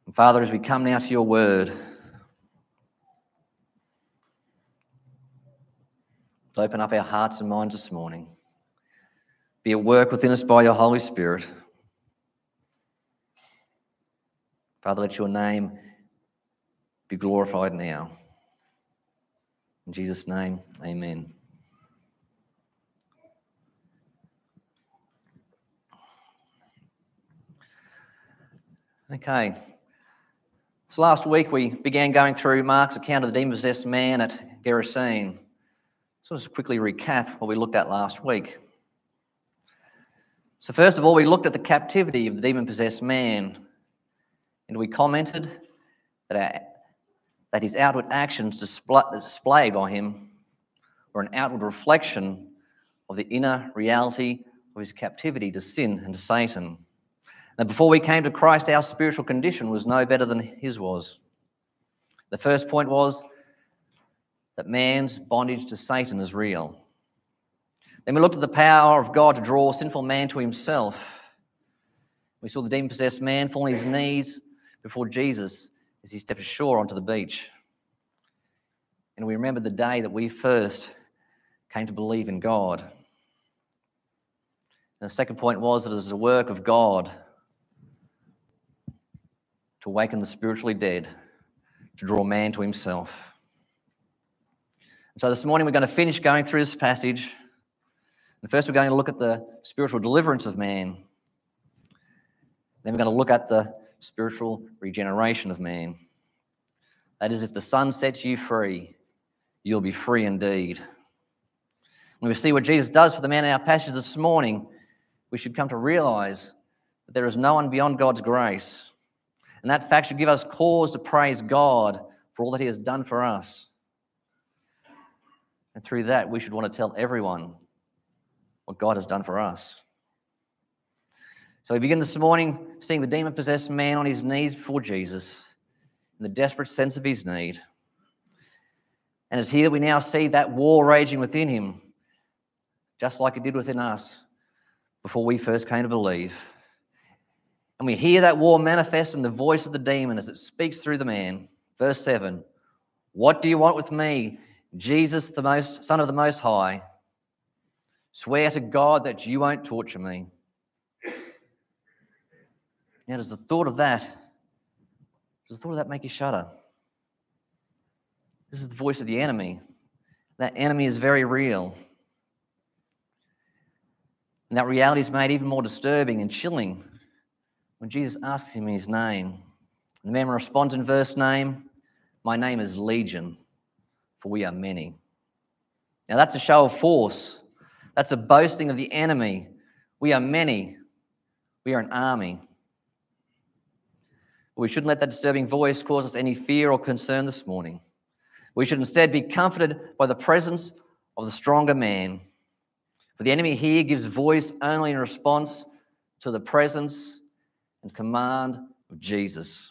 And Father, as we come now to your word, open up our hearts and minds this morning. Be at work within us by your Holy Spirit. Father, let your name be glorified now. In Jesus' name, amen. Okay. So last week we began going through Mark's account of the demon-possessed man at Gerasene. So let's quickly recap what we looked at last week. So first of all, we looked at the captivity of the demon-possessed man, and we commented that his outward actions displayed by him were an outward reflection of the inner reality of his captivity to sin and to Satan. Now, before we came to Christ, our spiritual condition was no better than his was. The first point was that man's bondage to Satan is real. Then we looked at the power of God to draw sinful man to himself. We saw the demon-possessed man fall on his knees before Jesus as he stepped ashore onto the beach. And we remembered the day that we first came to believe in God. And the second point was that it is the work of God to awaken the spiritually dead, to draw man to himself. And so this morning we're going to finish going through this passage. And first we're going to look at the spiritual deliverance of man. Then we're going to look at the spiritual regeneration of man. That is, if the Son sets you free, you'll be free indeed. When we see what Jesus does for the man in our passage this morning, we should come to realize that there is no one beyond God's grace. And that fact should give us cause to praise God for all that he has done for us. And through that, we should want to tell everyone what God has done for us. So we begin this morning seeing the demon-possessed man on his knees before Jesus in the desperate sense of his need. And it's here that we now see that war raging within him, just like it did within us before we first came to believe. And we hear that war manifest in the voice of the demon as it speaks through the man. Verse 7, "What do you want with me, Jesus, the Son of the Most High? Swear to God that you won't torture me." Now, does the thought of that make you shudder? This is the voice of the enemy. That enemy is very real. And that reality is made even more disturbing and chilling when Jesus asks him his name. The man responds in verse 9, "My name is Legion, for we are many." Now that's a show of force. That's a boasting of the enemy. We are many. We are an army. But we shouldn't let that disturbing voice cause us any fear or concern this morning. We should instead be comforted by the presence of the stronger man. For the enemy here gives voice only in response to the presence and command of Jesus.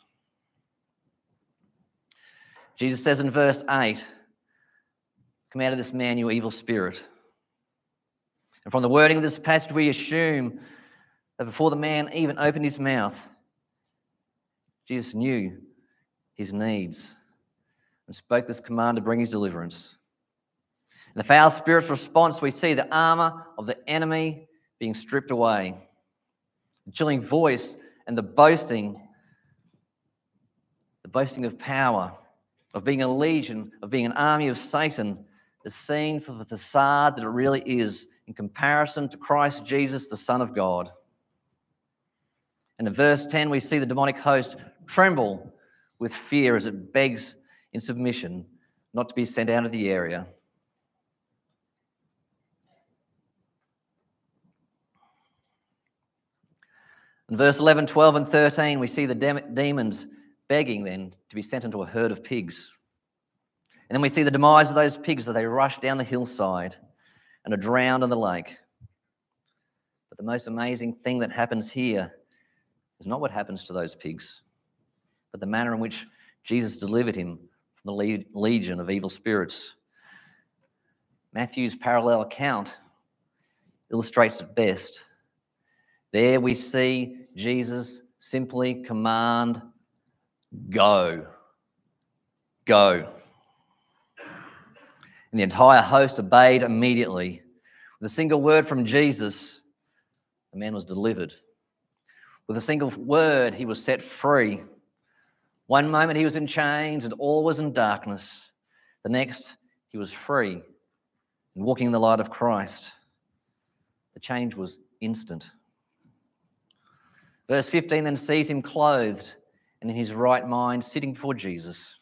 Jesus says in verse 8, "Come out of this man, you evil spirit." And from the wording of this passage, we assume that before the man even opened his mouth, Jesus knew his needs and spoke this command to bring his deliverance. In the foul spirit's response, we see the armor of the enemy being stripped away. The chilling voice and the boasting of power, of being a legion, of being an army of Satan, is seen for the facade that it really is in comparison to Christ Jesus, the Son of God. And in verse 10, we see the demonic host tremble with fear as it begs in submission not to be sent out of the area. In verse 11, 12, and 13, we see the demons begging then to be sent into a herd of pigs. And then we see the demise of those pigs as they rush down the hillside and are drowned in the lake. But the most amazing thing that happens here is not what happens to those pigs, but the manner in which Jesus delivered him from the legion of evil spirits. Matthew's parallel account illustrates it best. There we see Jesus simply command Go. Go. And the entire host obeyed immediately. With a single word from Jesus, the man was delivered. With a single word, he was set free. One moment he was in chains and all was in darkness. The next, he was free and walking in the light of Christ. The change was instant. Verse 15 then sees him clothed and in his right mind, sitting before Jesus.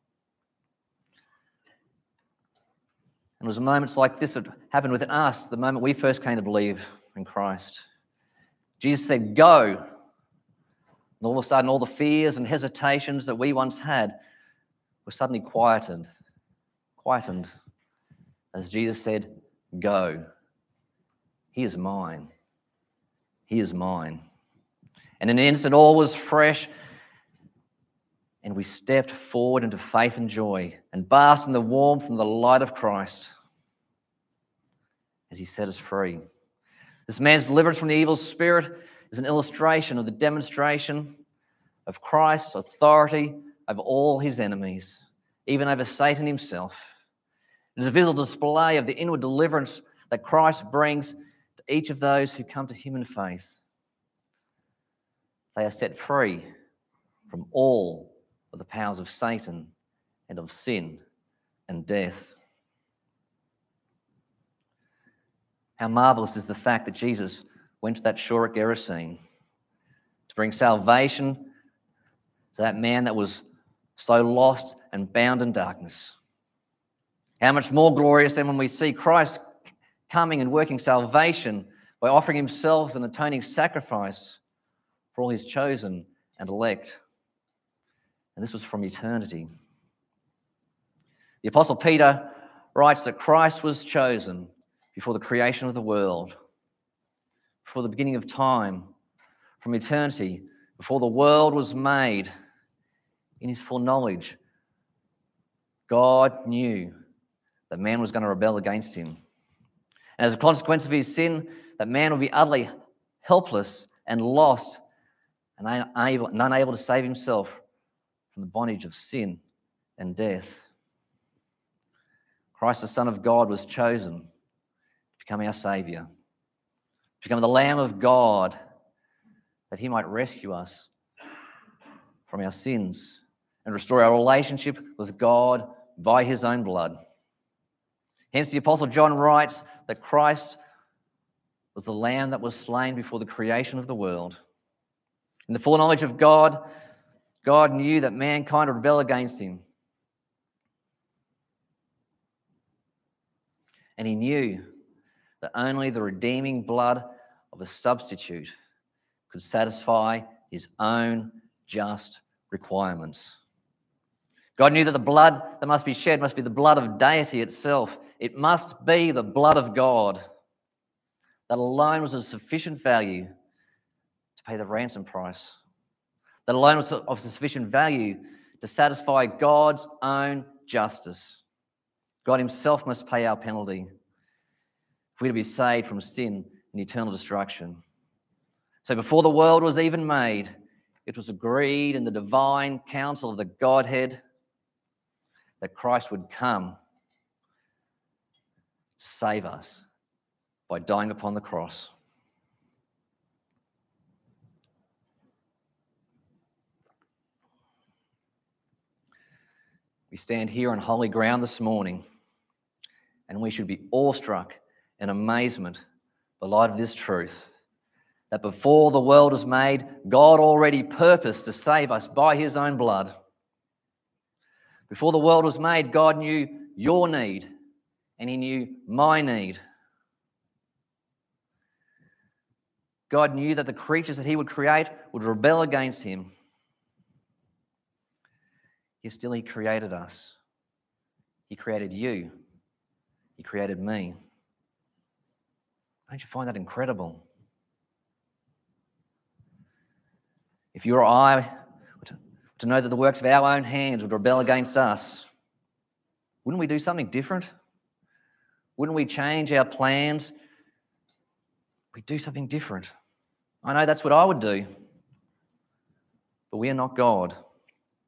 And it was moments like this that happened within us the moment we first came to believe in Christ. Jesus said, go. And all of a sudden, all the fears and hesitations that we once had were suddenly quietened as Jesus said, go. He is mine. He is mine. And in an instant, all was fresh, and we stepped forward into faith and joy and basked in the warmth and the light of Christ as he set us free. This man's deliverance from the evil spirit is an illustration of the demonstration of Christ's authority over all his enemies, even over Satan himself. It is a visible display of the inward deliverance that Christ brings to each of those who come to him in faith. They are set free from all of the powers of Satan and of sin and death. How marvelous is the fact that Jesus went to that shore at Gerasene to bring salvation to that man that was so lost and bound in darkness. How much more glorious than when we see Christ coming and working salvation by offering himself as an atoning sacrifice for all his chosen and elect. And this was from eternity. The Apostle Peter writes that Christ was chosen before the creation of the world, before the beginning of time, from eternity, before the world was made. In his full knowledge, God knew that man was going to rebel against him. And as a consequence of his sin, that man would be utterly helpless and lost and unable to save himself from the bondage of sin and death. Christ, the Son of God, was chosen to become our Saviour, to become the Lamb of God, that he might rescue us from our sins and restore our relationship with God by his own blood. Hence the Apostle John writes that Christ was the Lamb that was slain before the creation of the world. In the full knowledge of God, God knew that mankind would rebel against him. And he knew that only the redeeming blood of a substitute could satisfy his own just requirements. God knew that the blood that must be shed must be the blood of deity itself. It must be the blood of God. That alone was of sufficient value to pay the ransom price. That alone was of sufficient value to satisfy God's own justice. God himself must pay our penalty if we're to be saved from sin and eternal destruction. So before the world was even made, it was agreed in the divine council of the Godhead that Christ would come to save us by dying upon the cross. We stand here on holy ground this morning, and we should be awestruck in amazement by the light of this truth, that before the world was made, God already purposed to save us by his own blood. Before the world was made, God knew your need, and he knew my need. God knew that the creatures that he would create would rebel against him. Yet still he created us. He created you. He created me. Don't you find that incredible? If you or I were to know that the works of our own hands would rebel against us, wouldn't we do something different? Wouldn't we change our plans? We'd do something different. I know that's what I would do. But we are not God.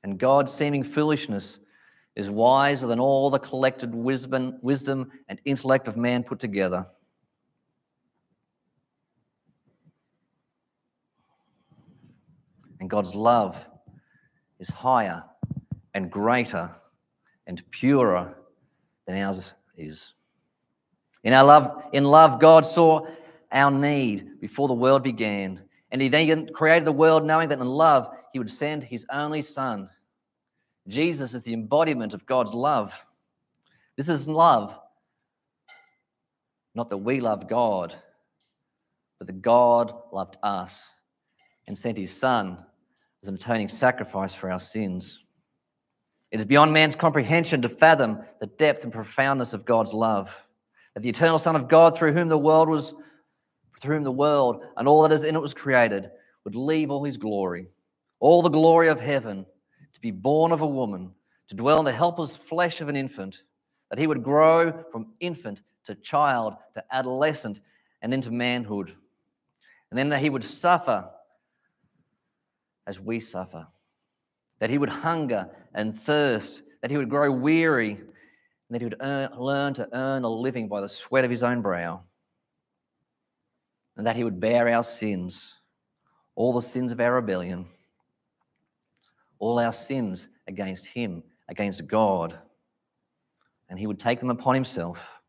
And God's seeming foolishness is wiser than all the collected wisdom and intellect of man put together. And God's love is higher and greater and purer than ours is. In love, God saw our need before the world began. And he then created the world knowing that in love, he would send his only Son. Jesus is the embodiment of God's love. This is love. Not that we loved God, but that God loved us and sent his Son as an atoning sacrifice for our sins. It is beyond man's comprehension to fathom the depth and profoundness of God's love. That the eternal Son of God, through whom the world and all that is in it was created, would leave all his glory, all the glory of heaven, to be born of a woman, to dwell in the helpless flesh of an infant, that he would grow from infant to child to adolescent and into manhood, and then that he would suffer as we suffer, that he would hunger and thirst, that he would grow weary, and that he would learn to earn a living by the sweat of his own brow, and that he would bear our sins, all the sins of our rebellion, all our sins against him, against God, and he would take them upon himself.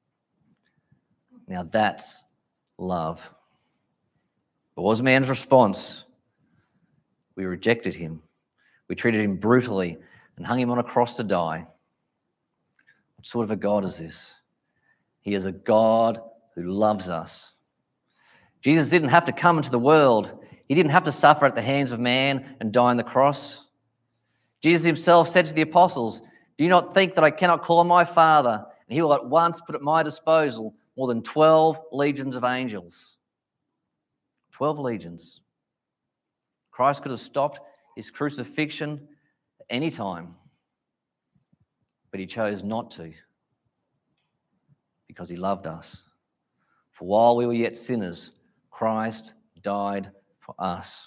Now that's love. What was man's response? We rejected him. We treated him brutally and hung him on a cross to die. What sort of a God is this? He is a God who loves us. Jesus didn't have to come into the world. He didn't have to suffer at the hands of man and die on the cross. Jesus himself said to the apostles, "Do you not think that I cannot call on my Father, and he will at once put at my disposal more than 12 legions of angels?" 12 legions. Christ could have stopped his crucifixion at any time, but he chose not to because he loved us. For while we were yet sinners, Christ died for us.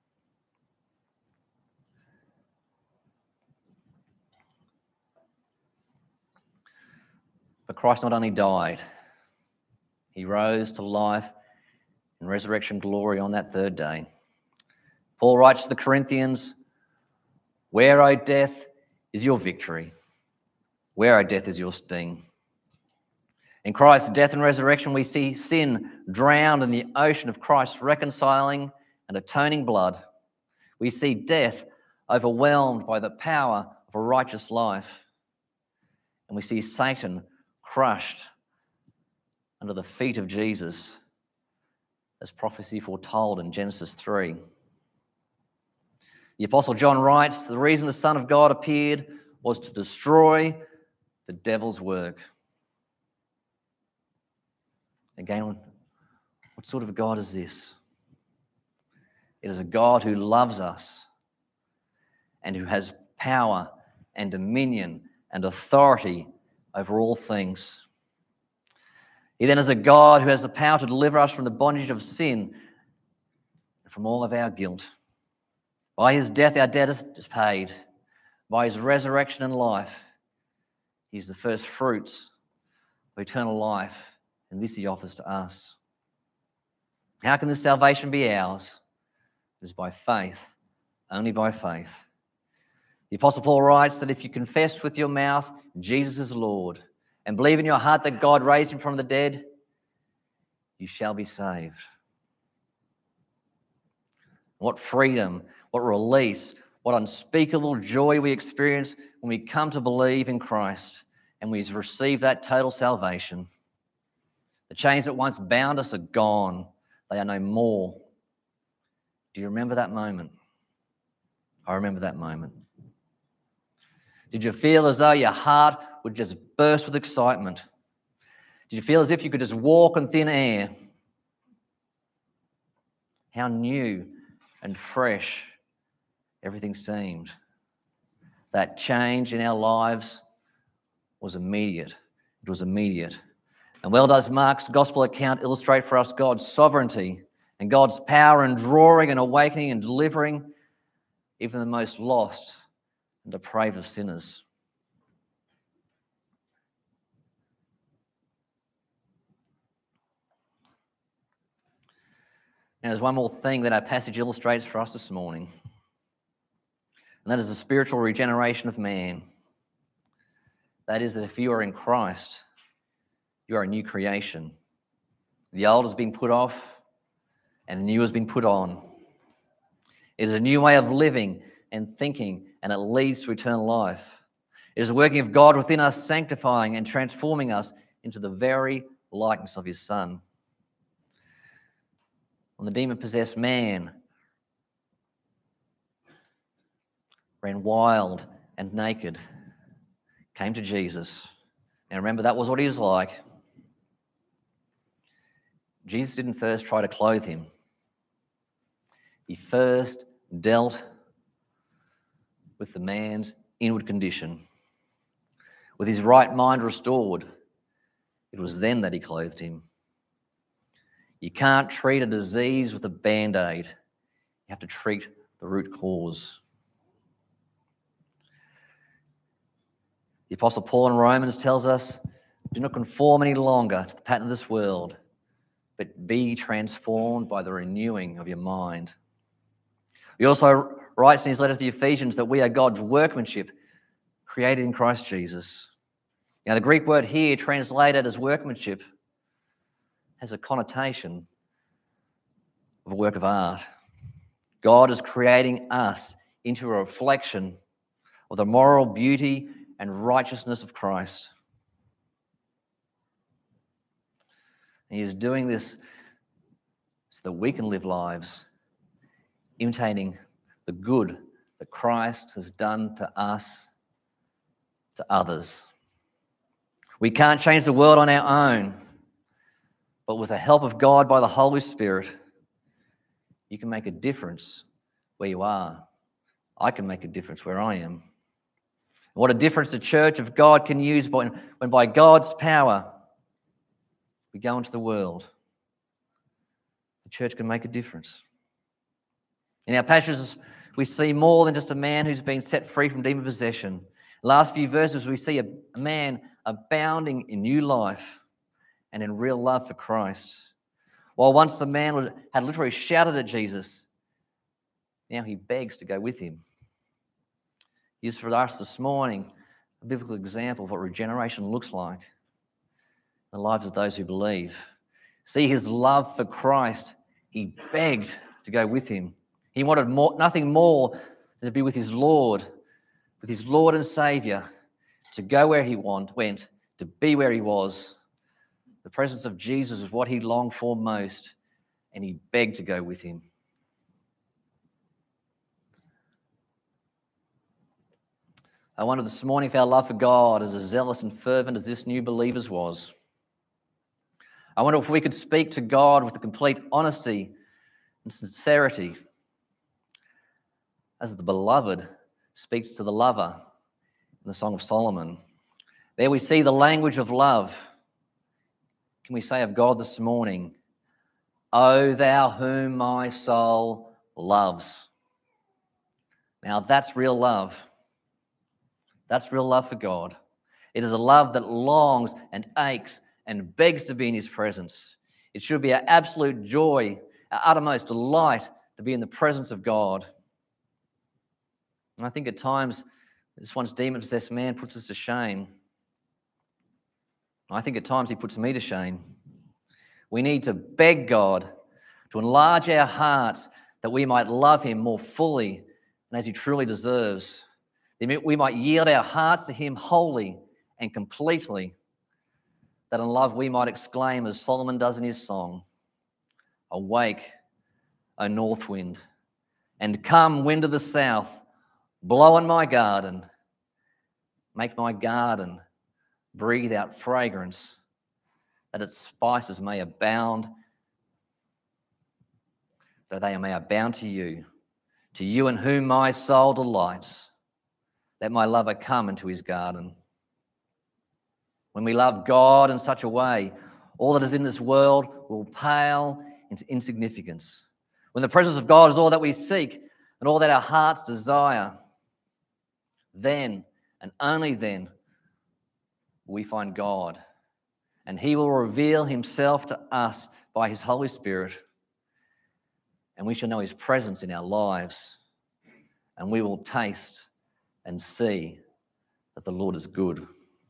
But Christ not only died, he rose to life and resurrection glory on that third day. Paul writes to the Corinthians, "Where, O death, is your victory? Where, O death, is your sting?" In Christ's death and resurrection, we see sin drowned in the ocean of Christ's reconciling and atoning blood. We see death overwhelmed by the power of a righteous life. And we see Satan crushed under the feet of Jesus, as prophecy foretold in Genesis 3. The Apostle John writes, "The reason the Son of God appeared was to destroy the devil's work." Again, what sort of a God is this? It is a God who loves us and who has power and dominion and authority over all things. He then is a God who has the power to deliver us from the bondage of sin and from all of our guilt. By his death, our debt is paid. By his resurrection and life, he is the first fruits of eternal life, and this he offers to us. How can this salvation be ours? It is by faith, only by faith. The Apostle Paul writes that if you confess with your mouth Jesus is Lord and believe in your heart that God raised him from the dead, you shall be saved. What freedom, what release, what unspeakable joy we experience when we come to believe in Christ and we receive that total salvation. The chains that once bound us are gone. They are no more. Do you remember that moment? I remember that moment. Did you feel as though your heart would just burst with excitement? Did you feel as if you could just walk on thin air? How new and fresh everything seemed. That change in our lives was immediate. It was immediate. And well does Mark's gospel account illustrate for us God's sovereignty and God's power in drawing and awakening and delivering even the most lost and depraved of sinners. Now, there's one more thing that our passage illustrates for us this morning, and that is the spiritual regeneration of man. That is that if you are in Christ, you are a new creation. The old has been put off, and the new has been put on. It is a new way of living and thinking, and it leads to eternal life. It is the working of God within us, sanctifying and transforming us into the very likeness of his Son. When the demon-possessed man ran wild and naked, came to Jesus, and remember, that was what he was like. Jesus didn't first try to clothe him. He first dealt with the man's inward condition. With his right mind restored, it was then that he clothed him. You can't treat a disease with a Band-Aid. You have to treat the root cause. The Apostle Paul in Romans tells us, do not conform any longer to the pattern of this world, but be transformed by the renewing of your mind. He also writes in his letters to the Ephesians that we are God's workmanship, created in Christ Jesus. Now, the Greek word here, translated as workmanship, has a connotation of a work of art. God is creating us into a reflection of the moral beauty and righteousness of Christ. And he is doing this so that we can live lives imitating the good that Christ has done to us, to others. We can't change the world on our own, but with the help of God by the Holy Spirit, you can make a difference where you are. I can make a difference where I am. What a difference the church of God can use when by God's power we go into the world. The church can make a difference. In our passages, we see more than just a man who's been set free from demon possession. Last few verses, we see a man abounding in new life and in real love for Christ. While once the man had literally shouted at Jesus, now he begs to go with him. Here's for us this morning a biblical example of what regeneration looks like in the lives of those who believe. See his love for Christ. He begged to go with him. He wanted nothing more than to be with his Lord and Saviour, to go where he went, to be where he was. The presence of Jesus is what he longed for most, and he begged to go with him. I wonder this morning if our love for God is as zealous and fervent as this new believer's was. I wonder if we could speak to God with a complete honesty and sincerity, as the beloved speaks to the lover in the Song of Solomon. There we see the language of love. Can we say of God this morning, O thou whom my soul loves? Now that's real love. That's real love for God. It is a love that longs and aches and begs to be in his presence. It should be our absolute joy, our uttermost delight to be in the presence of God. And I think at times this once demon-possessed man puts us to shame. I think at times he puts me to shame. We need to beg God to enlarge our hearts that we might love him more fully and as he truly deserves. That we might yield our hearts to him wholly and completely. That in love we might exclaim, as Solomon does in his song, awake, O north wind, and come, wind of the south, blow on my garden, make my garden breathe out fragrance, that its spices may abound, that they may abound to you in whom my soul delights. Let my lover come into his garden. When we love God in such a way, all that is in this world will pale into insignificance. When the presence of God is all that we seek and all that our hearts desire, then and only then will we find God. And he will reveal himself to us by his Holy Spirit. And we shall know his presence in our lives. And we will taste and see that the Lord is good.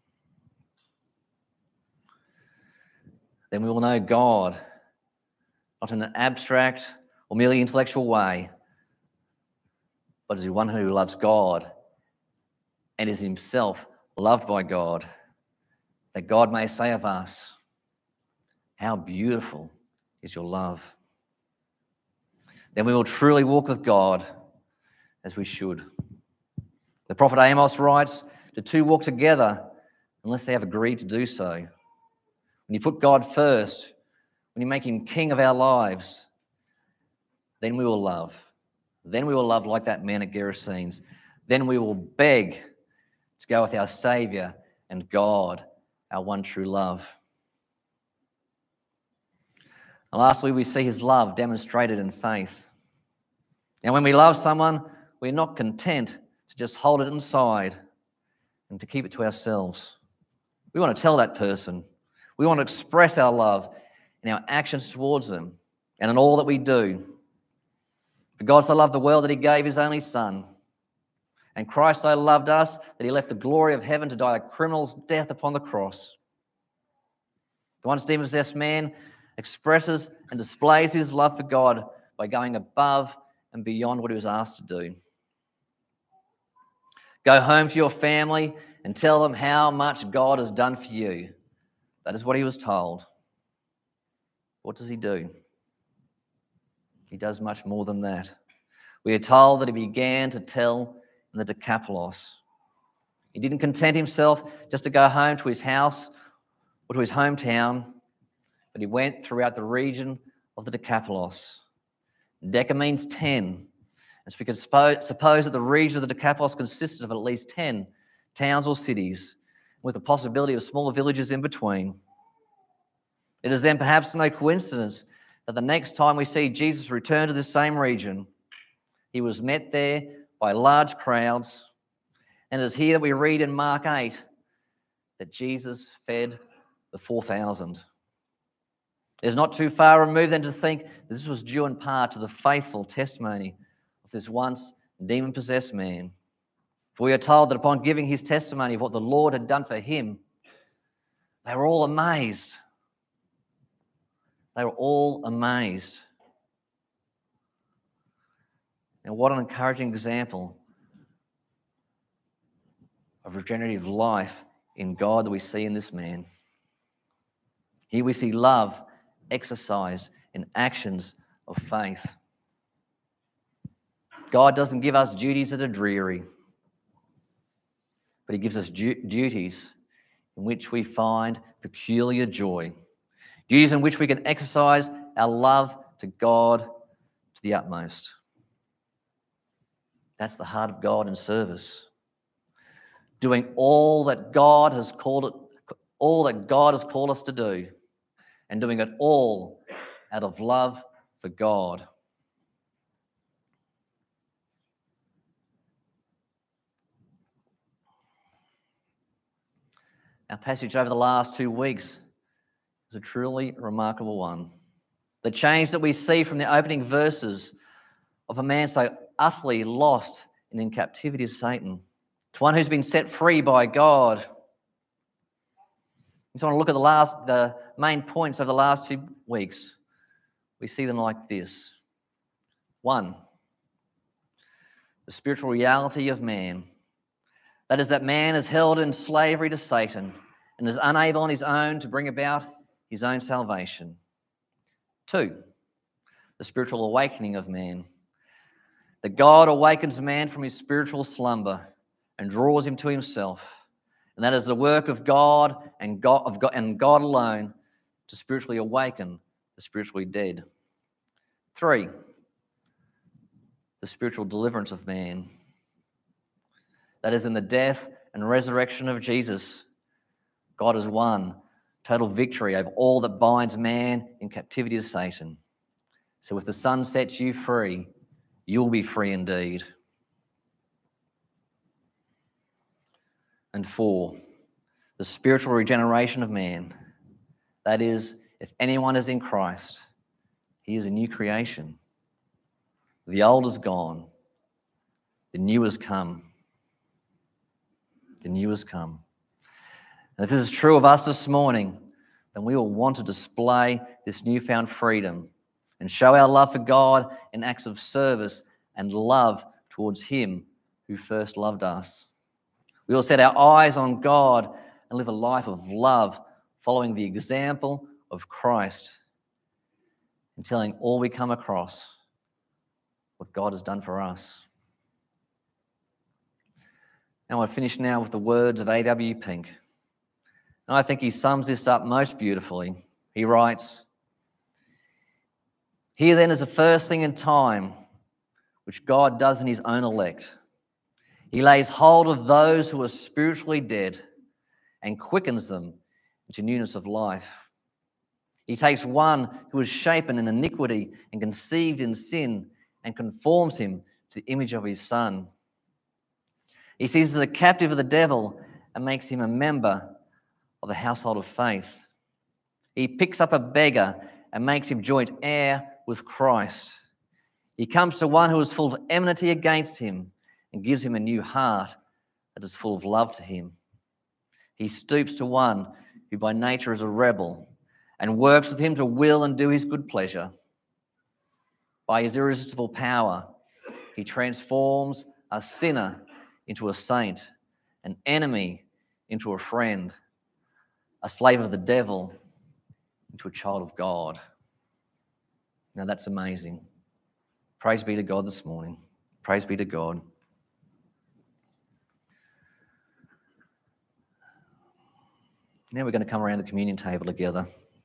Then we will know God, not in an abstract or merely intellectual way, but as one who loves God and is himself loved by God, that God may say of us, "How beautiful is your love." Then we will truly walk with God as we should. The prophet Amos writes, "The two walk together unless they have agreed to do so." When you put God first, when you make him king of our lives, then we will love. Then we will love like that man at Gerasenes. Then we will beg to go with our Saviour and God, our one true love. And lastly, we see his love demonstrated in faith. Now, when we love someone, we're not content to just hold it inside and to keep it to ourselves. We want to tell that person. We want to express our love in our actions towards them and in all that we do. For God so loved the world that he gave his only Son. And Christ so loved us that he left the glory of heaven to die a criminal's death upon the cross. The once demon-possessed man expresses and displays his love for God by going above and beyond what he was asked to do. Go home to your family and tell them how much God has done for you. That is what he was told. What does he do? He does much more than that. We are told that he began to tell in the Decapolis. He didn't content himself just to go home to his house or to his hometown, but he went throughout the region of the Decapolis. Deca means 10. And so we could suppose that the region of the Decapolis consisted of at least 10 towns or cities, with the possibility of smaller villages in between. It is then perhaps no coincidence that the next time we see Jesus return to this same region, he was met there by large crowds. And it is here that we read in Mark 8 that Jesus fed the 4,000. It is not too far removed then to think that this was due in part to the faithful testimony of this once demon-possessed man. For we are told that upon giving his testimony of what the Lord had done for him, they were all amazed. They were all amazed. Now, what an encouraging example of regenerative life in God that we see in this man. Here we see love exercised in actions of faith. God doesn't give us duties that are dreary, but he gives us duties in which we find peculiar joy. Duties in which we can exercise our love to God to the utmost. That's the heart of God in service. Doing all that God has called us to do, and doing it all out of love for God. Our passage over the last 2 weeks is a truly remarkable one. The change that we see from the opening verses of a man so utterly lost and in captivity to Satan, to one who's been set free by God. So I want to look at the main points of the last 2 weeks. We see them like this. 1, the spiritual reality of man. That is, that man is held in slavery to Satan and is unable on his own to bring about his own salvation. 2, the spiritual awakening of man. That God awakens man from his spiritual slumber and draws him to himself. And that is the work of God and God alone to spiritually awaken the spiritually dead. 3, the spiritual deliverance of man. That is in the death and resurrection of Jesus. God has won total victory over all that binds man in captivity to Satan. So if the Son sets you free, you'll be free indeed. and 4, the spiritual regeneration of man. That is, if anyone is in Christ, he is a new creation. The old is gone. The new has come. The new has come. And if this is true of us this morning, then we will want to display this newfound freedom and show our love for God in acts of service and love towards Him who first loved us. We will set our eyes on God and live a life of love, following the example of Christ and telling all we come across what God has done for us. Now I finish now with the words of A.W. Pink. And I think he sums this up most beautifully. He writes, "Here then is the first thing in time which God does in His own elect. He lays hold of those who are spiritually dead and quickens them into newness of life. He takes one who is shapen in iniquity and conceived in sin and conforms him to the image of His Son. He seizes a captive of the devil and makes him a member of the household of faith. He picks up a beggar and makes him joint heir with Christ. He comes to one who is full of enmity against him and gives him a new heart that is full of love to him. He stoops to one who by nature is a rebel and works with him to will and do his good pleasure. By his irresistible power, he transforms a sinner into a saint, an enemy into a friend, a slave of the devil into a child of God." Now that's amazing. Praise be to God this morning. Praise be to God. Now we're going to come around the communion table together.